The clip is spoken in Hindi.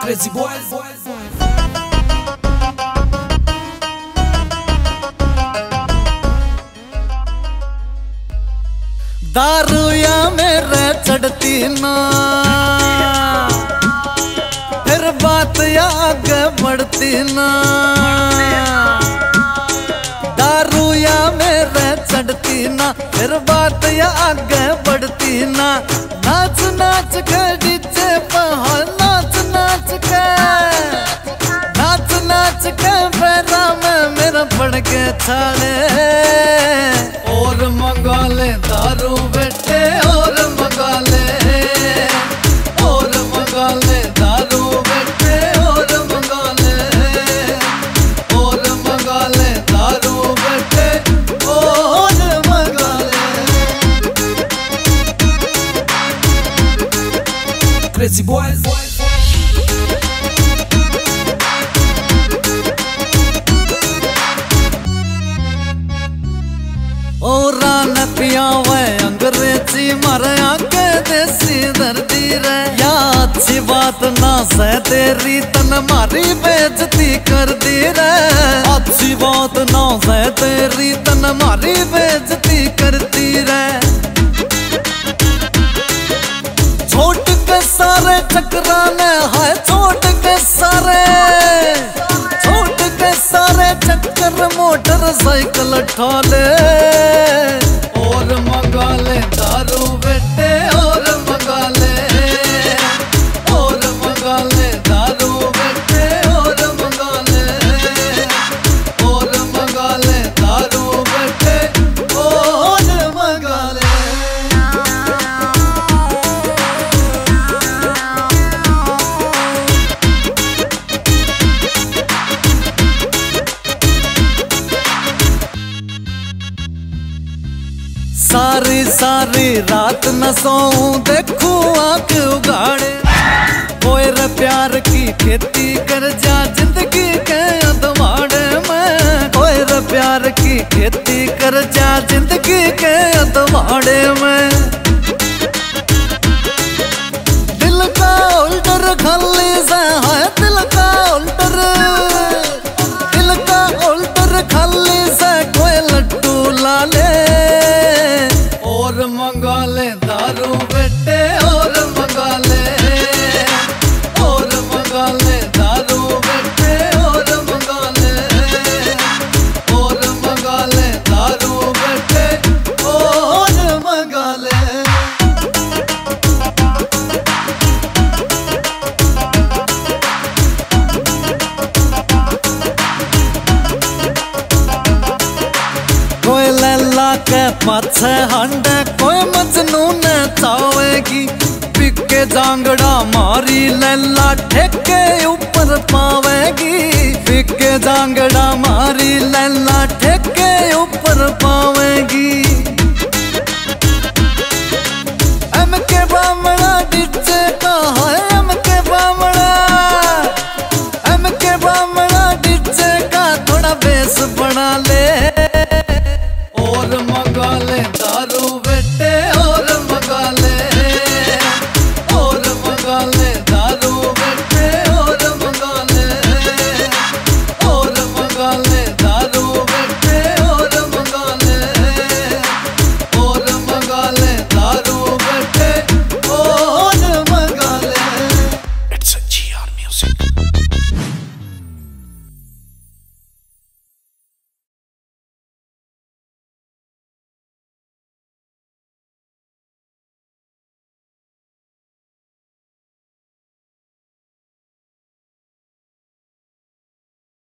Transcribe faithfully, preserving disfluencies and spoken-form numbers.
Crazy boys. दारू या मेरे चढ़ती ना, फिर बात या आगे बढ़ती ना। दारू या मेरे चढ़ती ना, फिर बात या आगे बढ़ती ना। नाच नाच के डीजे पर नाच नाच के, नाच नाच के पैरा में मेरा पड़ के छाले। और मंगा ले दारू बेटे और मंगा ले, और मंगा ले दारू बेटे और मंगा ले, और मंगा ले दारू बेटे और मंगा ले। Crazy boys. और पिया हुए अंग्रेजी मारे आके देसी दर्दी रे। या अच्छी बात ना सह तेरी तन मारी बेइज्जती कर दी रे। अच्छी बात ना सह तेरी तन मारी बेइज्जती करती रे। छोट के सारे चक्राने हाय छोट के सारे, छोट के सारे चक्कर मोटरसाइकिल ठाले। और मंगा ले दारू बेटे और मंगा ले, और मंगा ले दारू बेटे और मंगा ले, और मंगा ले दारू बेटे और मंगा ले। सारी सारी रात न सोऊं देखूं आंख उगाड़े। कोई रे प्यार की खेती कर जा जिंदगी के अधवाड़े में। कोई रे प्यार की खेती कर जा जिंदगी के अधवाड़े में। दिल का उल्टर खाली से है दिल का उल्टर, दिल का उल्टर खाली से कोई लड्डू ला ले। और मंगा ले दारू बेटे और मंगा ले, और मंगा ले दारू बेटे और मंगा ले, और मंगा ले दारू बेटे और मंगा ले। कोई लैला के पाछे हांडे कोई मजनू ने चावेगी। पिके जांगड़ा मारी लैला ठेके ऊपर पावेगी। पिके जांगड़ा मारी लैला